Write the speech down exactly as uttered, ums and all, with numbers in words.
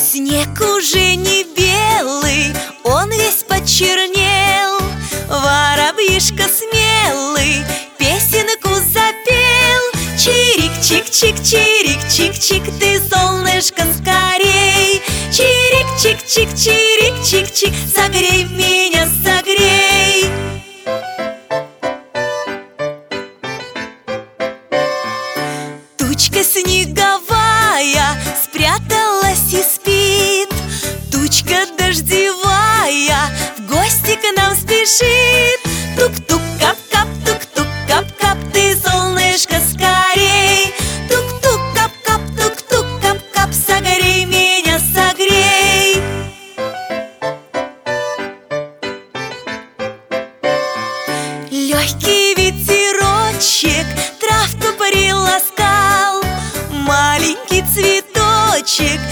Снег уже не белый, он весь почернел. Воробьишка смелый песенку запел. Чирик-чик-чик, чирик-чик-чик, ты, солнышко, скорей. Чирик-чик-чик, чирик-чик-чик, согрей меня, согрей. Тучка снеговая спряталась и спит. Тучка дождевая в гости к нам спешит. Тук-тук, кап-кап, тук-тук, кап-кап, ты, солнышко, скорей. Тук-тук, кап-кап, тук-тук, кап-кап, согрей меня, согрей. Легкий ветерочек травку приласкал. Маленький цветочек